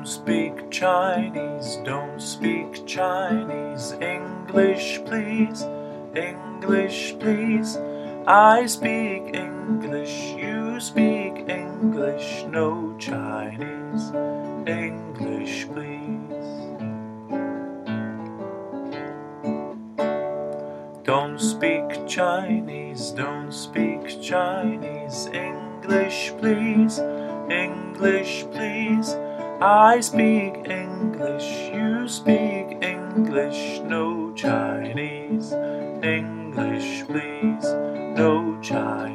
Don't speak Chinese, don't speak Chinese. English please, English please. I speak English, you speak English. No Chinese, English please. Don't speak Chinese, don't speak Chinese. English please, English please. I speak English, you speak English. No Chinese, English please. No Chinese.